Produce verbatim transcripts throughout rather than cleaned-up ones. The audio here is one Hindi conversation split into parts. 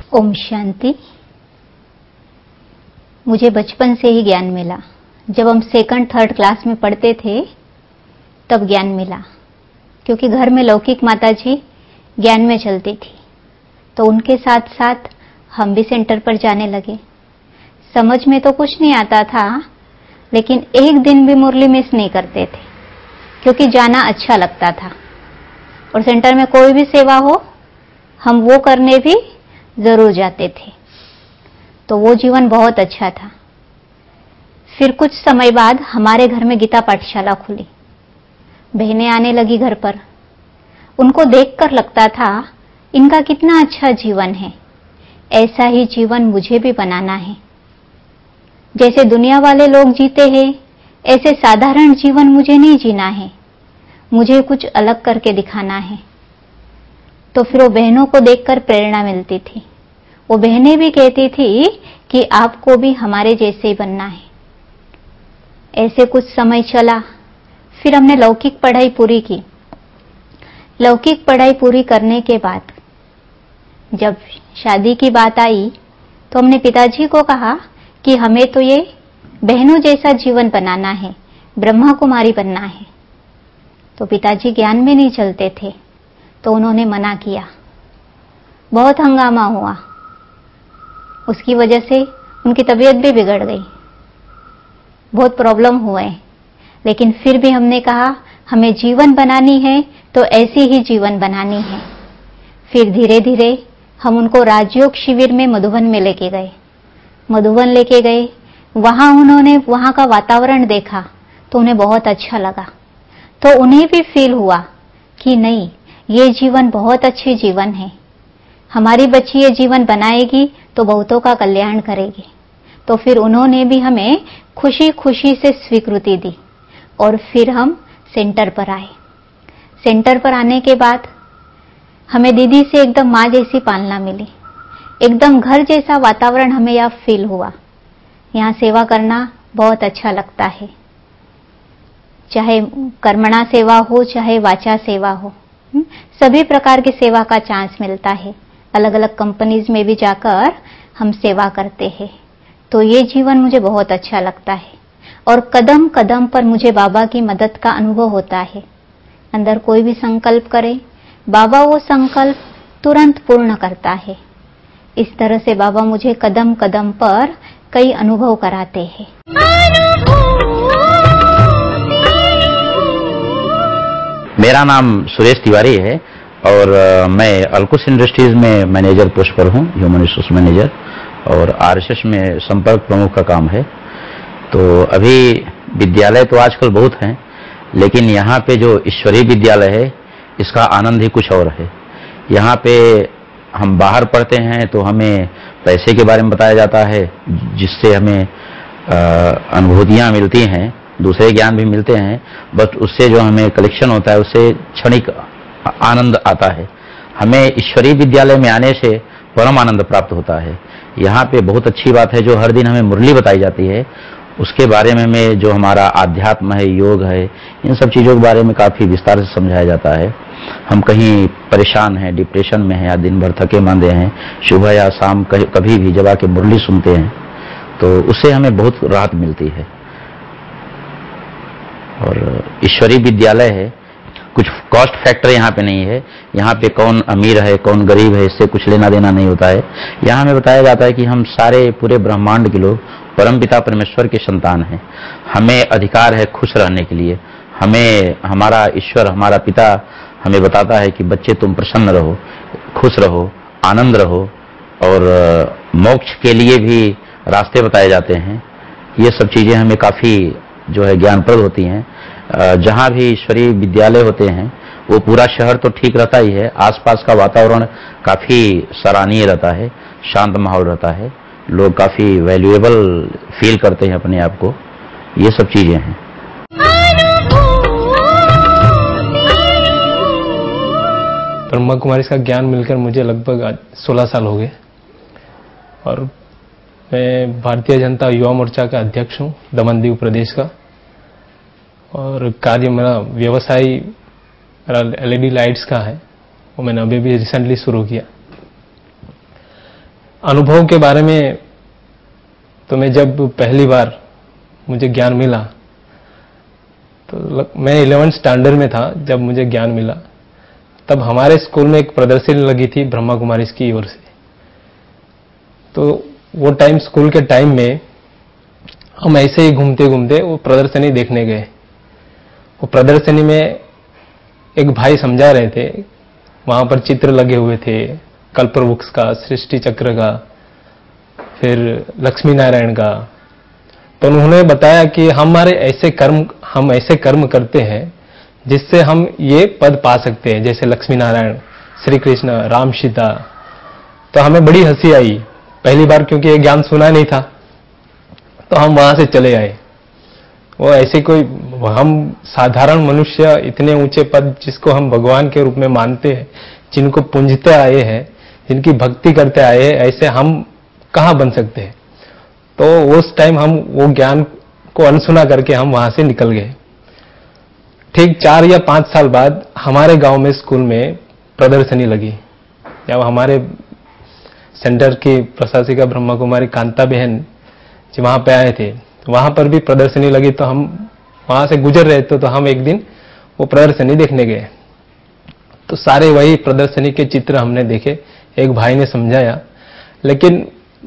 ओम शांति। मुझे बचपन से ही ज्ञान मिला। जब हम सेकंड थर्ड क्लास में पढ़ते थे तब ज्ञान मिला, क्योंकि घर में लौकिक माताजी ज्ञान में चलती थी, तो उनके साथ साथ हम भी सेंटर पर जाने लगे। समझ में तो कुछ नहीं आता था, लेकिन एक दिन भी मुरली मिस नहीं करते थे, क्योंकि जाना अच्छा लगता था। और सेंटर में कोई भी सेवा हो, हम वो करने भी जरूर जाते थे। तो वो जीवन बहुत अच्छा था। फिर कुछ समय बाद हमारे घर में गीता पाठशाला खुली। बहनें आने लगी घर पर। उनको देखकर लगता था इनका कितना अच्छा जीवन है, ऐसा ही जीवन मुझे भी बनाना है। जैसे दुनिया वाले लोग जीते हैं, ऐसे साधारण जीवन मुझे नहीं जीना है, मुझे कुछ अलग करके दिखाना है। तो फिर वो बहनों को देखकर प्रेरणा मिलती थी। वो बहनें भी कहती थी कि आपको भी हमारे जैसे ही बनना है। ऐसे कुछ समय चला। फिर हमने लौकिक पढ़ाई पूरी की। लौकिक पढ़ाई पूरी करने के बाद जब शादी की बात आई तो हमने पिताजी को कहा कि हमें तो ये बहनों जैसा जीवन बनाना है, ब्रह्मा कुमारी बनना है। तो पिताजी ज्ञान में नहीं चलते थे, तो उन्होंने मना किया। बहुत हंगामा हुआ। उसकी वजह से उनकी तबीयत भी बिगड़ गई, बहुत प्रॉब्लम हुए। लेकिन फिर भी हमने कहा हमें जीवन बनानी है तो ऐसी ही जीवन बनानी है। फिर धीरे धीरे हम उनको राजयोग शिविर में मधुबन में लेके गए। मधुबन लेके गए, वहां उन्होंने वहां का वातावरण देखा तो उन्हें बहुत अच्छा लगा। तो उन्हें भी फील हुआ कि नहीं, ये जीवन बहुत अच्छे जीवन है, हमारी बच्ची ये जीवन बनाएगी तो बहुतों का कल्याण करेगी। तो फिर उन्होंने भी हमें खुशी खुशी से स्वीकृति दी और फिर हम सेंटर पर आए। सेंटर पर आने के बाद हमें दीदी से एकदम माँ जैसी पालना मिली। एकदम घर जैसा वातावरण हमें यहाँ फील हुआ। यहाँ सेवा करना बहुत अच्छा लगता है, चाहे कर्मणा सेवा हो चाहे वाचा सेवा हो, सभी प्रकार की सेवा का चांस मिलता है। अलग अलग कंपनीज में भी जाकर हम सेवा करते हैं। तो ये जीवन मुझे बहुत अच्छा लगता है और कदम कदम पर मुझे बाबा की मदद का अनुभव होता है। अंदर कोई भी संकल्प करे, बाबा वो संकल्प तुरंत पूर्ण करता है। इस तरह से बाबा मुझे कदम कदम पर कई अनुभव कराते हैं। मेरा नाम सुरेश तिवारी है और मैं अलकुश इंडस्ट्रीज में मैनेजर पोस्ट पर हूँ, ह्यूमन रिसोर्स मैनेजर, और आरएसएस में संपर्क प्रमुख का काम है। तो अभी विद्यालय तो आजकल बहुत हैं, लेकिन यहाँ पे जो ईश्वरीय विद्यालय है इसका आनंद ही कुछ और है। यहाँ पे हम बाहर पढ़ते हैं तो हमें पैसे के बारे में बताया जाता है, जिससे हमें अनुभूतियाँ मिलती हैं, दूसरे ज्ञान भी मिलते हैं, बट उससे जो हमें कलेक्शन होता है उससे क्षणिक आनंद आता है। हमें ईश्वरीय विद्यालय में आने से परम आनंद प्राप्त होता है। यहाँ पे बहुत अच्छी बात है, जो हर दिन हमें मुरली बताई जाती है उसके बारे में हमें जो हमारा आध्यात्म है, योग है, इन सब चीज़ों के बारे में काफ़ी विस्तार से समझाया जाता है। हम कहीं परेशान हैं, डिप्रेशन में हैं या दिन भर थके मांदे हैं, सुबह या शाम कभी भी जब आके मुरली सुनते हैं तो उससे हमें बहुत राहत मिलती है। और ईश्वरीय विद्यालय है, कुछ कॉस्ट फैक्टर यहाँ पे नहीं है। यहाँ पे कौन अमीर है कौन गरीब है इससे कुछ लेना देना नहीं होता है। यहाँ हमें बताया जाता है कि हम सारे पूरे ब्रह्मांड के लोग परमपिता परमेश्वर के संतान हैं। हमें अधिकार है खुश रहने के लिए। हमें हमारा ईश्वर, हमारा पिता हमें बताता है कि बच्चे तुम प्रसन्न रहो, खुश रहो, आनंद रहो, और मोक्ष के लिए भी रास्ते बताए जाते हैं। ये सब चीज़ें हमें काफ़ी जो है ज्ञानप्रद होती हैं। जहाँ भी ईश्वरीय विद्यालय होते हैं वो पूरा शहर तो ठीक रहता ही है, आसपास का वातावरण काफ़ी सराहनीय रहता है, शांत माहौल रहता है, लोग काफ़ी वैल्यूएबल फील करते हैं अपने आप को। ये सब चीज़ें हैं। ब्रह्मा कुमारी का ज्ञान मिलकर मुझे लगभग सोलह साल हो गए और मैं भारतीय जनता युवा मोर्चा का अध्यक्ष हूँ, दमन-दीव प्रदेश का। और कार्य मेरा व्यवसाय मेरा एलईडी लाइट्स का है, वो मैंने अभी भी रिसेंटली शुरू किया। अनुभव के बारे में तो मैं जब पहली बार मुझे ज्ञान मिला तो मैं इलेवेंथ स्टैंडर्ड में था जब मुझे ज्ञान मिला। तब हमारे स्कूल में एक प्रदर्शनी लगी थी ब्रह्मा कुमारीज की ओर से। तो वो टाइम स्कूल के टाइम में हम ऐसे ही घूमते घूमते वो प्रदर्शनी देखने गए। वो प्रदर्शनी में एक भाई समझा रहे थे, वहां पर चित्र लगे हुए थे कल्पवृक्ष का, सृष्टि चक्र का, फिर लक्ष्मी नारायण का। तो उन्होंने बताया कि हमारे ऐसे कर्म हम ऐसे कर्म करते हैं जिससे हम ये पद पा सकते हैं, जैसे लक्ष्मी नारायण, श्री कृष्ण, राम, सीता। तो हमें बड़ी हंसी आई पहली बार, क्योंकि ये ज्ञान सुना नहीं था। तो हम वहां से चले आए। वो ऐसे कोई हम साधारण मनुष्य इतने ऊंचे पद जिसको हम भगवान के रूप में मानते हैं, जिनको पूजते आए हैं, जिनकी भक्ति करते आए हैं, ऐसे हम कहां बन सकते हैं। तो उस टाइम हम वो ज्ञान को अनसुना करके हम वहां से निकल गए। ठीक चार या पांच साल बाद हमारे गांव में स्कूल में प्रदर्शनी लगी। जब हमारे सेंटर की प्रशासिका ब्रह्मा कुमारी कांता बहन जी वहां पे आए थे, तो वहां पर भी प्रदर्शनी लगी। तो हम वहां से गुजर रहे थे, तो हम एक दिन वो प्रदर्शनी देखने गए। तो सारे वही प्रदर्शनी के चित्र हमने देखे, एक भाई ने समझाया। लेकिन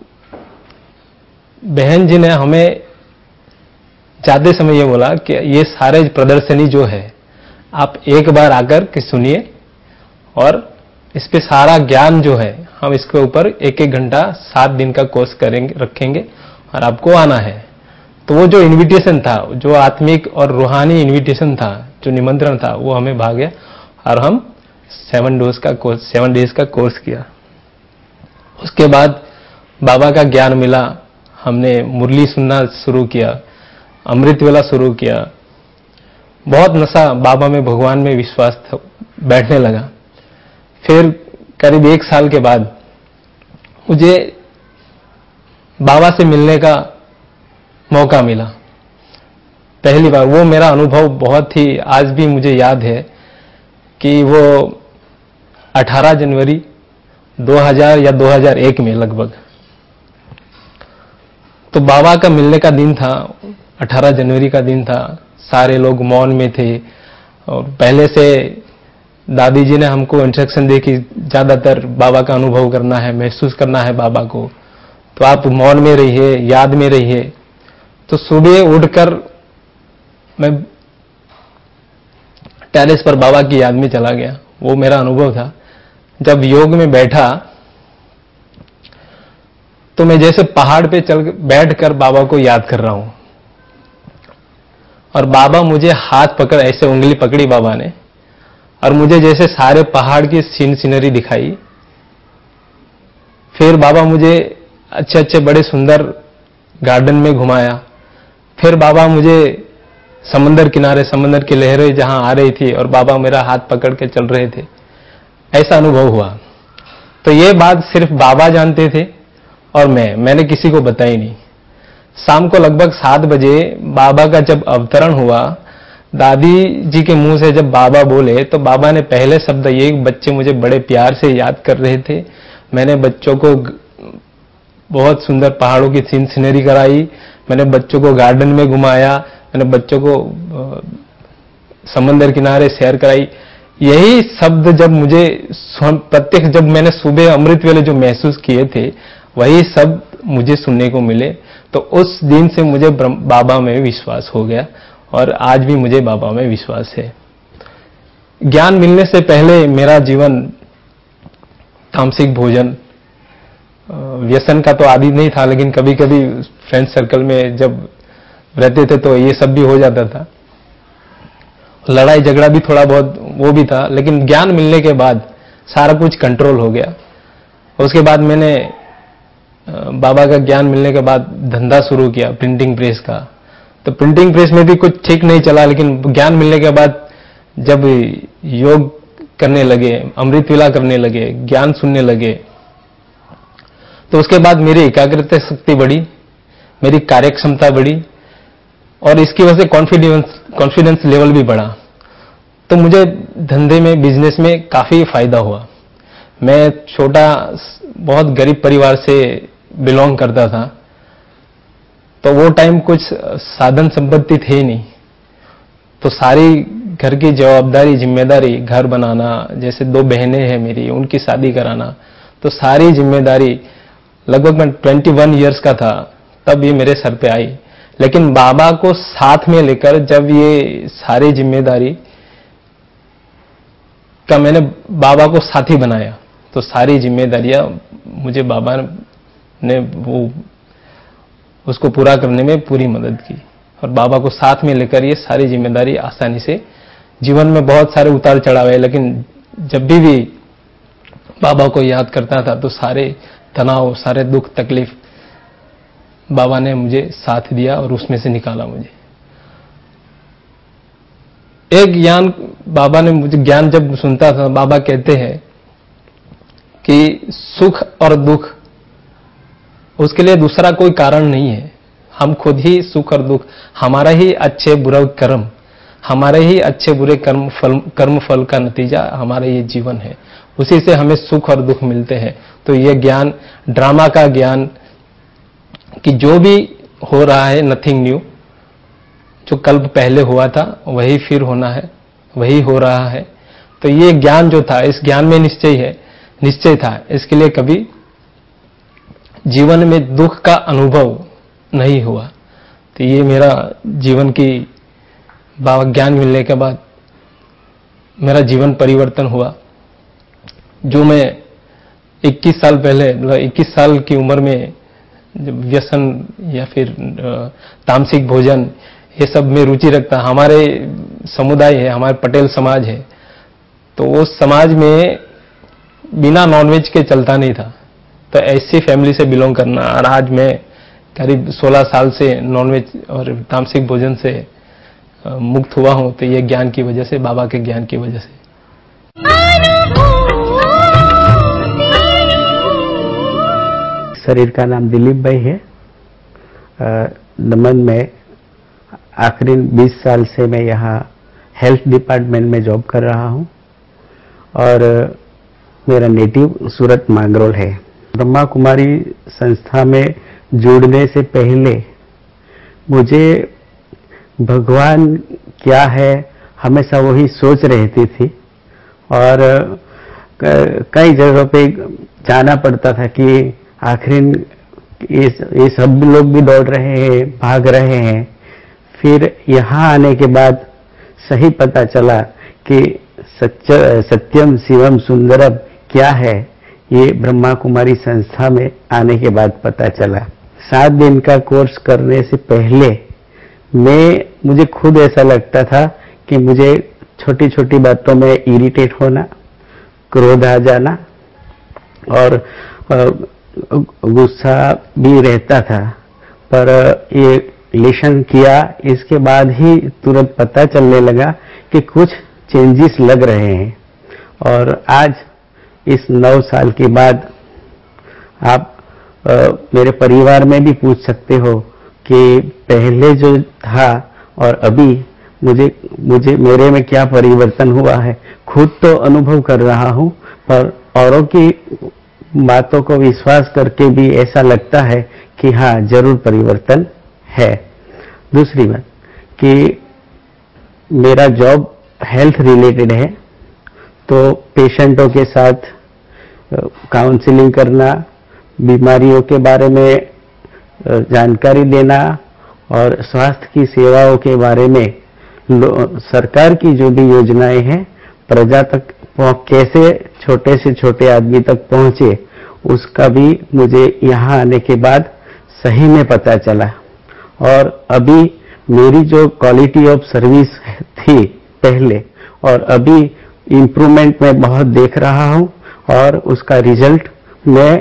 बहन जी ने हमें जाते समय ये बोला कि ये सारे प्रदर्शनी जो है आप एक बार आकर के सुनिए, और इस पे सारा ज्ञान जो है हम इसके ऊपर एक एक घंटा सात दिन का कोर्स करेंगे, रखेंगे, और आपको आना है। तो वो जो इनविटेशन था, जो आत्मिक और रूहानी इनविटेशन था, जो निमंत्रण था, वो हमें भाग गया और हम सेवन डोज का कोर्स सेवन डेज का कोर्स किया। उसके बाद बाबा का ज्ञान मिला, हमने मुरली सुनना शुरू किया, अमृत वेला शुरू किया। बहुत नशा बाबा में, भगवान में विश्वास बैठने लगा। फिर करीब एक साल के बाद मुझे बाबा से मिलने का मौका मिला पहली बार। वो मेरा अनुभव बहुत ही आज भी मुझे याद है कि वो अठारह जनवरी दो हज़ार या दो हज़ार एक में लगभग, तो बाबा का मिलने का दिन था, अठारह जनवरी का दिन था। सारे लोग मौन में थे, और पहले से दादी जी ने हमको इंस्ट्रक्शन दी कि ज्यादातर बाबा का अनुभव करना है, महसूस करना है बाबा को, तो आप मौन में रहिए, याद में रहिए। तो सुबह उठकर मैं टेरेस पर बाबा की याद में चला गया। वो मेरा अनुभव था। जब योग में बैठा तो मैं जैसे पहाड़ पे चल बैठकर बाबा को याद कर रहा हूं, और बाबा मुझे हाथ पकड़, ऐसे उंगली पकड़ी बाबा ने, और मुझे जैसे सारे पहाड़ की सीन सीनरी दिखाई। फिर बाबा मुझे अच्छे अच्छे बड़े सुंदर गार्डन में घुमाया। फिर बाबा मुझे समंदर किनारे, समंदर की लहरें जहां आ रही थी और बाबा मेरा हाथ पकड़ के चल रहे थे, ऐसा अनुभव हुआ। तो ये बात सिर्फ बाबा जानते थे और मैं मैंने किसी को बताई नहीं। शाम को लगभग सात बजे बाबा का जब अवतरण हुआ, दादी जी के मुंह से जब बाबा बोले, तो बाबा ने पहले शब्द ये, बच्चे मुझे बड़े प्यार से याद कर रहे थे। मैंने बच्चों को बहुत सुंदर पहाड़ों की सीन सीनरी कराई, मैंने बच्चों को गार्डन में घुमाया, मैंने बच्चों को समंदर किनारे सैर कराई। यही शब्द जब मुझे प्रत्यक्ष, जब मैंने सुबह अमृत वेले जो महसूस किए थे, वही शब्द मुझे सुनने को मिले। तो उस दिन से मुझे बाबा में विश्वास हो गया, और आज भी मुझे बाबा में विश्वास है। ज्ञान मिलने से पहले मेरा जीवन तामसिक भोजन, व्यसन का तो आदि नहीं था, लेकिन कभी कभी फ्रेंड सर्कल में जब रहते थे तो ये सब भी हो जाता था। लड़ाई झगड़ा भी थोड़ा बहुत वो भी था, लेकिन ज्ञान मिलने के बाद सारा कुछ कंट्रोल हो गया। उसके बाद मैंने बाबा का ज्ञान मिलने के बाद धंधा शुरू किया प्रिंटिंग प्रेस का। तो प्रिंटिंग प्रेस में भी कुछ ठीक नहीं चला, लेकिन ज्ञान मिलने के बाद जब योग करने लगे, अमृत वेला करने लगे, ज्ञान सुनने लगे, तो उसके बाद मेरी एकाग्रता शक्ति बढ़ी, मेरी कार्यक्षमता बढ़ी, और इसकी वजह से कॉन्फिडेंस कॉन्फिडेंस लेवल भी बढ़ा। तो मुझे धंधे में, बिजनेस में काफी फायदा हुआ। मैं छोटा बहुत गरीब परिवार से बिलोंग करता था, तो वो टाइम कुछ साधन संपत्ति थे ही नहीं, तो सारी घर की जवाबदारी जिम्मेदारी, घर बनाना, जैसे दो बहनें हैं मेरी, उनकी शादी कराना, तो सारी जिम्मेदारी, लगभग मैं इक्कीस इयर्स का था तब ये मेरे सर पे आई। लेकिन बाबा को साथ में लेकर जब ये सारी जिम्मेदारी का मैंने बाबा को साथी बनाया, तो सारी जिम्मेदारियां मुझे बाबा ने वो उसको पूरा करने में पूरी मदद की, और बाबा को साथ में लेकर ये सारी जिम्मेदारी आसानी से, जीवन में बहुत सारे उतार चढ़ाव है, लेकिन जब भी भी बाबा को याद करता था तो सारे तनाव, सारे दुख तकलीफ बाबा ने मुझे साथ दिया और उसमें से निकाला मुझे। एक ज्ञान बाबा ने मुझे, ज्ञान जब सुनता था, बाबा कहते हैं कि सुख और दुख उसके लिए दूसरा कोई कारण नहीं है, हम खुद ही सुख और दुख, हमारा ही अच्छे बुरे कर्म, हमारे ही अच्छे बुरे कर्म फल कर्म फल का नतीजा हमारा ये जीवन है, उसी से हमें सुख और दुख मिलते हैं। तो ये ज्ञान, ड्रामा का ज्ञान कि जो भी हो रहा है नथिंग न्यू, जो कल पहले हुआ था वही फिर होना है, वही हो रहा है। तो ये ज्ञान जो था, इस ज्ञान में निश्चय है, निश्चय था, इसके लिए कभी जीवन में दुख का अनुभव नहीं हुआ। तो ये मेरा जीवन की बाबा ज्ञान मिलने के बाद मेरा जीवन परिवर्तन हुआ। जो मैं इक्कीस साल पहले, मतलब इक्कीस साल की उम्र में जब व्यसन या फिर तामसिक भोजन ये सब में रुचि रखता, हमारे समुदाय है, हमारे पटेल समाज है, तो वो समाज में बिना नॉनवेज के चलता नहीं था। तो ऐसी फैमिली से बिलोंग करना, और आज मैं करीब सोलह साल से नॉनवेज और तामसिक भोजन से मुक्त हुआ हूं, तो ये ज्ञान की वजह से, बाबा के ज्ञान की वजह से। शरीर का नाम दिलीप भाई है। दमन में आखिरी बीस साल से मैं यहाँ हेल्थ डिपार्टमेंट में जॉब कर रहा हूँ, और मेरा नेटिव सूरत मांगरोल है। ब्रह्मा कुमारी संस्था में जुड़ने से पहले मुझे भगवान क्या है हमेशा वही सोच रहती थी, और कई जगहों पे जाना पड़ता था कि आखिर ये सब लोग भी दौड़ रहे हैं, भाग रहे हैं। फिर यहाँ आने के बाद सही पता चला कि सच्च सत्यम शिवम सुंदरम क्या है, ये ब्रह्मा कुमारी संस्था में आने के बाद पता चला। सात दिन का कोर्स करने से पहले मैं मुझे खुद ऐसा लगता था कि मुझे छोटी छोटी बातों में इरिटेट होना, क्रोध आ जाना और गुस्सा भी रहता था। पर ये लेशन किया, इसके बाद ही तुरंत पता चलने लगा कि कुछ चेंजेस लग रहे हैं। और आज इस नौ साल के बाद आप आ, मेरे परिवार में भी पूछ सकते हो कि पहले जो था और अभी मुझे मुझे मेरे में क्या परिवर्तन हुआ है। खुद तो अनुभव कर रहा हूं, पर औरों की बातों को विश्वास करके भी ऐसा लगता है कि हाँ जरूर परिवर्तन है। दूसरी बात कि मेरा जॉब हेल्थ रिलेटेड है, तो पेशेंटों के साथ काउंसलिंग करना, बीमारियों के बारे में जानकारी देना और स्वास्थ्य की सेवाओं के बारे में सरकार की जो भी योजनाएं हैं प्रजा तक कैसे छोटे से छोटे आदमी तक पहुंचे, उसका भी मुझे यहाँ आने के बाद सही में पता चला। और अभी मेरी जो क्वालिटी ऑफ सर्विस थी पहले और अभी इम्प्रूवमेंट मैं बहुत देख रहा हूँ, और उसका रिजल्ट मैं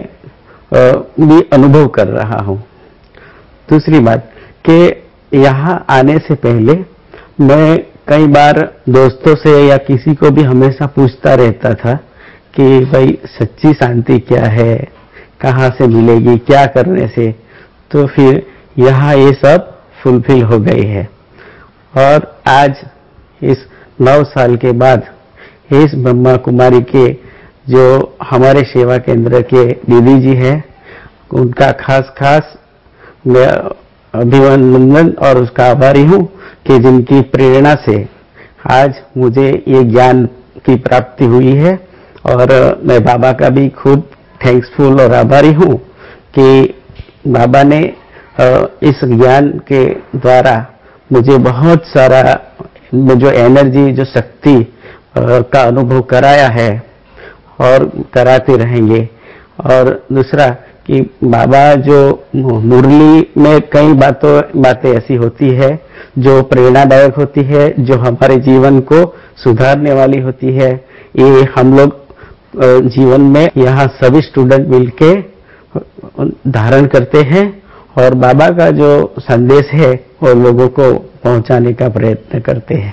भी अनुभव कर रहा हूँ। दूसरी बात कि यहाँ आने से पहले मैं कई बार दोस्तों से या किसी को भी हमेशा पूछता रहता था कि भाई सच्ची शांति क्या है, कहाँ से मिलेगी, क्या करने से। तो फिर यहाँ ये सब फुलफिल हो गई है। और आज इस नौ साल के बाद इस ब्रह्मा कुमारी के जो हमारे सेवा केंद्र के दीदी जी हैं, उनका खास खास मैं अभिनंदन और उसका आभारी हूँ कि जिनकी प्रेरणा से आज मुझे ये ज्ञान की प्राप्ति हुई है। और मैं बाबा का भी खूब थैंक्सफुल और आभारी हूँ कि बाबा ने इस ज्ञान के द्वारा मुझे बहुत सारा जो एनर्जी, जो शक्ति का अनुभव कराया है और कराते रहेंगे। और दूसरा कि बाबा जो मुरली में कई बातों बातें ऐसी होती है जो प्रेरणादायक होती है, जो हमारे जीवन को सुधारने वाली होती है। ये हम लोग जीवन में यहाँ सभी स्टूडेंट मिलके धारण करते हैं और बाबा का जो संदेश है वो लोगों को पहुंचाने का प्रयत्न करते हैं।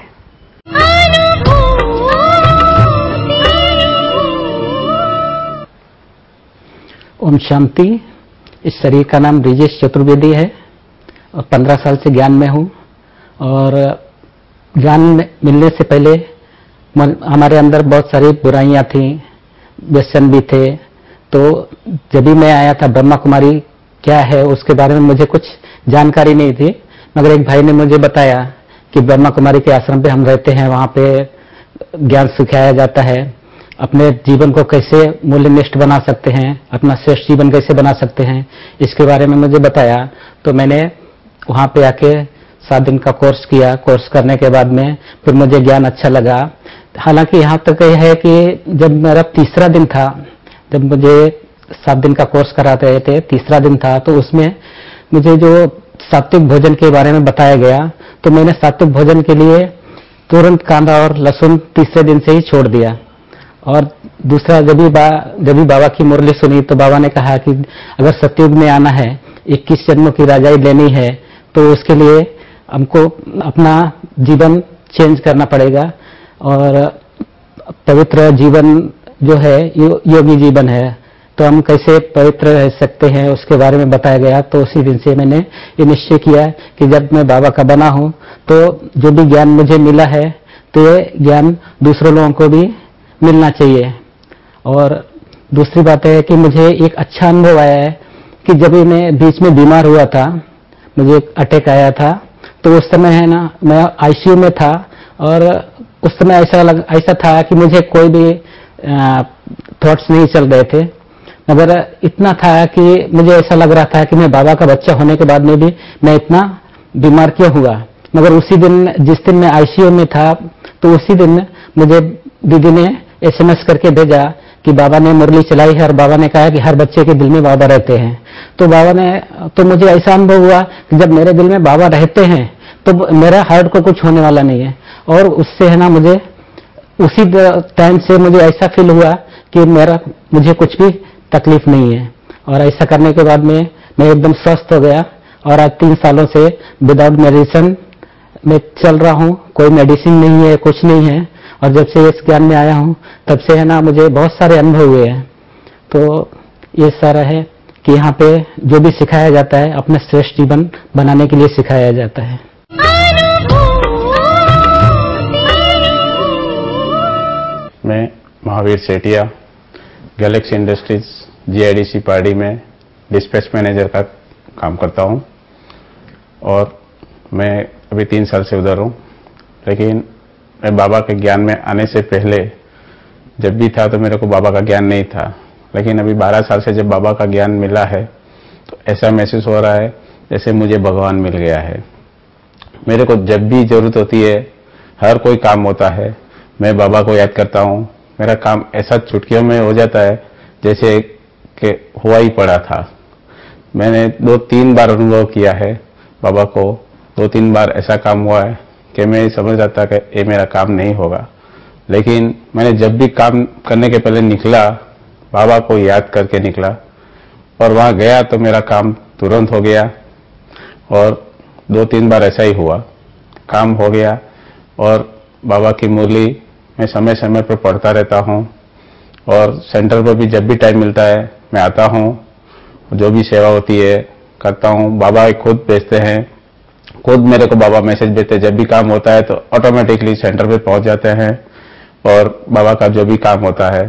ओम शांति। इस शरीर का नाम ब्रिजेश चतुर्वेदी है और पंद्रह साल से ज्ञान में हूँ। और ज्ञान मिलने से पहले हमारे अंदर बहुत सारी बुराइयां थी, व्यसन भी थे। तो जब भी मैं आया था, ब्रह्मा कुमारी क्या है उसके बारे में मुझे कुछ जानकारी नहीं थी, मगर एक भाई ने मुझे बताया कि ब्रह्मा कुमारी के आश्रम पे हम रहते हैं, वहाँ पे ज्ञान सिखाया जाता है, अपने जीवन को कैसे मूल्यनिष्ठ बना सकते हैं, अपना श्रेष्ठ जीवन कैसे बना सकते हैं, इसके बारे में मुझे बताया। तो मैंने वहाँ पे आके सात दिन का कोर्स किया। कोर्स करने के बाद में फिर मुझे ज्ञान अच्छा लगा। हालांकि यहाँ तक यह है कि जब मेरा तीसरा दिन था, जब मुझे सात दिन का कोर्स कराते रहे थे, तीसरा दिन था, तो उसमें मुझे जो सात्विक भोजन के बारे में बताया गया, तो मैंने सात्विक भोजन के लिए तुरंत कांदा और लहसुन तीसरे दिन से ही छोड़ दिया। और दूसरा, जब भी बा, जब भी बाबा की मुरली सुनी तो बाबा ने कहा कि अगर सतयुग में आना है, इक्कीस जन्मों की राजाई लेनी है, तो उसके लिए हमको अपना जीवन चेंज करना पड़ेगा और पवित्र जीवन जो है यो, योगी जीवन है, तो हम कैसे पवित्र रह सकते हैं उसके बारे में बताया गया। तो उसी दिन से मैंने ये निश्चय किया कि जब मैं बाबा का बना हूँ तो जो भी ज्ञान मुझे मिला है तो ये ज्ञान दूसरों लोगों को भी मिलना चाहिए। और दूसरी बात है कि मुझे एक अच्छा अनुभव आया है कि जब मैं बीच में बीमार हुआ था, मुझे अटैक आया था, तो उस समय है ना मैं आईसीयू में था और उस समय ऐसा लग ऐसा था कि मुझे कोई भी थॉट्स नहीं चल रहे थे, मगर इतना था कि मुझे ऐसा लग रहा था कि मैं बाबा का बच्चा होने के बाद में भी मैं इतना बीमार क्यों हुआ। मगर उसी दिन, जिस दिन मैं आईसीयू में था, तो उसी दिन मुझे दीदी ने एसएमएस करके भेजा कि बाबा ने मुरली चलाई है और बाबा ने कहा कि हर बच्चे के दिल में बाबा रहते हैं। तो बाबा ने तो मुझे ऐसा अनुभव हुआ कि जब मेरे दिल में बाबा रहते हैं तो मेरा हार्ट को कुछ होने वाला नहीं है। और उससे है ना मुझे उसी टाइम से मुझे ऐसा फील हुआ कि मेरा मुझे कुछ भी तकलीफ नहीं है। और ऐसा करने के बाद में मैं एकदम स्वस्थ हो गया और आज तीन सालों से विदाउट मेडिसिन में चल रहा हूँ। कोई मेडिसिन नहीं है, कुछ नहीं है। और जब से इस ज्ञान में आया हूँ तब से है ना मुझे बहुत सारे अनुभव हुए हैं। तो ये सारा है कि यहाँ पे जो भी सिखाया जाता है अपना श्रेष्ठ जीवन बनाने के लिए सिखाया जाता है। मैं Mahavir Sethia Galaxy industries GIDC party में डिस्पैच मैनेजर का काम करता हूं और मैं अभी तीन साल से उधर हूं। लेकिन मैं बाबा के ज्ञान में आने से पहले जब भी था तो मेरे को बाबा का ज्ञान नहीं था। लेकिन अभी बारह साल से जब बाबा का ज्ञान मिला है तो ऐसा महसूस हो रहा है जैसे मुझे भगवान मिल गया है। मेरे को जब भी जरूरत होती है, हर कोई काम होता है, मैं बाबा को याद करता हूँ। मेरा काम ऐसा चुटकियों में हो जाता है जैसे कि हुआ ही पड़ा था। मैंने दो तीन बार अनुभव किया है बाबा को। दो तीन बार ऐसा काम हुआ है कि मैं समझ रहा था कि ये मेरा काम नहीं होगा। लेकिन मैंने जब भी काम करने के पहले निकला, बाबा को याद करके निकला और वहाँ गया तो मेरा काम तुरंत हो गया। और दो तीन बार ऐसा ही हुआ, काम हो गया। और बाबा की मुरली मैं समय समय पर पढ़ता रहता हूँ और सेंटर पर भी जब भी टाइम मिलता है मैं आता हूँ। जो भी सेवा होती है करता हूँ। बाबा खुद भेजते हैं, खुद मेरे को बाबा मैसेज भेजते हैं। जब भी काम होता है तो ऑटोमेटिकली सेंटर पे पहुंच जाते हैं और बाबा का जो भी काम होता है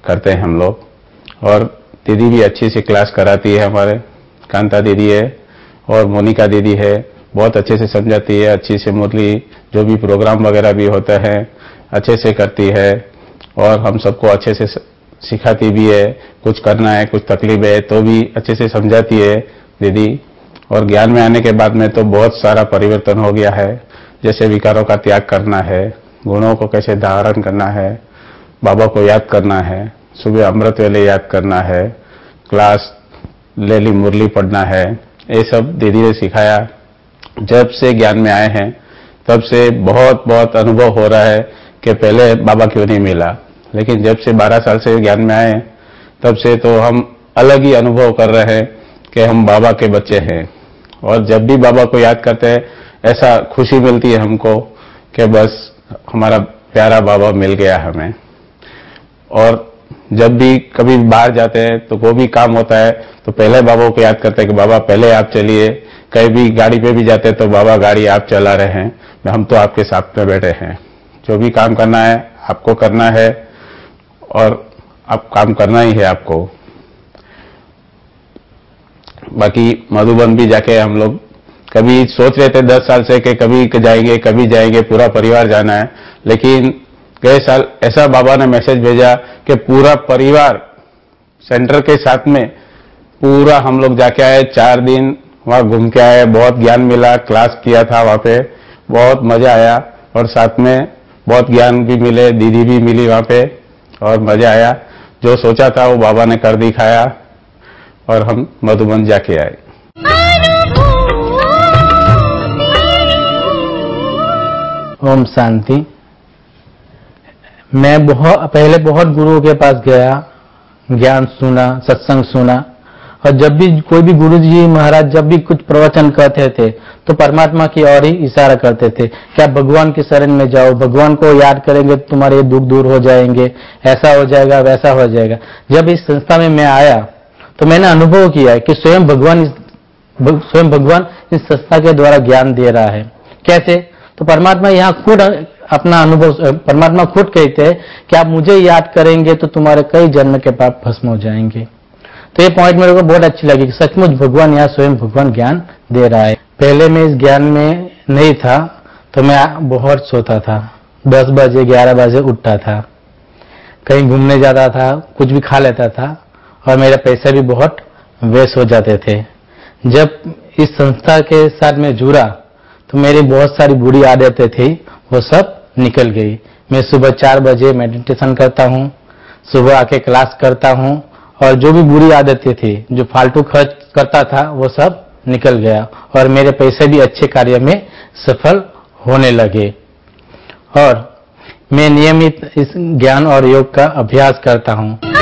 करते हैं हम लोग। और दीदी भी अच्छी सी क्लास कराती है, हमारे कांता दीदी है और मोनिका दीदी है, बहुत अच्छे से समझाती है, अच्छी से मुरली जो भी प्रोग्राम वगैरह भी होता है अच्छे से करती है और हम सबको अच्छे से सिखाती भी है। कुछ करना है, कुछ तकलीफ है तो भी अच्छे से समझाती है दीदी। और ज्ञान में आने के बाद में तो बहुत सारा परिवर्तन हो गया है, जैसे विकारों का त्याग करना है, गुणों को कैसे धारण करना है, बाबा को याद करना है, सुबह अमृत वेले याद करना है, क्लास ले ली मुरली पढ़ना है, ये सब दीदी ने सिखाया। जब से ज्ञान में आए हैं तब से बहुत बहुत अनुभव हो रहा है कि पहले बाबा क्यों नहीं मिला, लेकिन जब से बारह साल से ज्ञान में आए तब से तो हम अलग ही अनुभव कर रहे हैं कि हम बाबा के बच्चे हैं। और जब भी बाबा को याद करते हैं ऐसा खुशी मिलती है हमको कि बस हमारा प्यारा बाबा मिल गया हमें। और जब भी कभी बाहर जाते हैं तो कोई भी काम होता है तो पहले बाबा को याद करते हैं कि बाबा पहले आप चलिए। कहीं भी गाड़ी पे भी जाते हैं तो बाबा गाड़ी आप चला रहे हैं, हम तो आपके साथ में बैठे हैं। जो भी काम करना है आपको करना है और आप काम करना ही है आपको। बाकी मधुबन भी जाके हम लोग कभी सोच रहे थे दस साल से कि कभी जाएंगे कभी जाएंगे, पूरा परिवार जाना है, लेकिन गए साल ऐसा बाबा ने मैसेज भेजा कि पूरा परिवार सेंटर के साथ में पूरा हम लोग जाके आए। चार दिन वहां घूम के आए, बहुत ज्ञान मिला, क्लास किया था वहां पे, बहुत मजा आया और साथ में बहुत ज्ञान भी मिले, दीदी भी मिली वहां पे और मजा आया। जो सोचा था वो बाबा ने कर दिखाया और हम मधुबन जाके आए। ओम शांति। मैं बहुत पहले बहुत गुरुओं के पास गया, ज्ञान सुना, सत्संग सुना, और जब भी कोई भी गुरु जी महाराज जब भी कुछ प्रवचन करते थे तो परमात्मा की ओर ही इशारा करते थे कि आप भगवान की शरण में जाओ, भगवान को याद करेंगे तो तुम्हारे दुख दूर हो जाएंगे, ऐसा हो जाएगा वैसा हो जाएगा। जब इस संस्था में मैं आया तो मैंने अनुभव किया कि स्वयं भगवान स्वयं भगवान इस संस्था के द्वारा ज्ञान दे रहा है। कैसे? तो परमात्मा यहाँ खुद अपना अनुभव, परमात्मा खुद कहते हैं कि आप मुझे याद करेंगे तो तुम्हारे कई जन्म के पाप भस्म हो जाएंगे। तो ये पॉइंट मेरे को बहुत अच्छी लगी कि सचमुच भगवान यहाँ स्वयं भगवान ज्ञान दे रहा है। पहले मैं इस ज्ञान में नहीं था तो मैं बहुत सोता था, दस बजे ग्यारह बजे उठता था, कहीं घूमने जाता था, कुछ भी खा लेता था और मेरे पैसे भी बहुत वेस्ट हो जाते थे। जब इस संस्था के साथ में जुड़ा तो मेरी बहुत सारी बुरी आदतें थी वो सब निकल गई। मैं सुबह चार बजे मेडिटेशन करता हूँ, सुबह आके क्लास करता हूँ और जो भी बुरी आदतें थी, जो फालतू खर्च करता था वो सब निकल गया और मेरे पैसे भी अच्छे कार्य में सफल होने लगे। और मैं नियमित इस ज्ञान और योग का अभ्यास करता हूँ।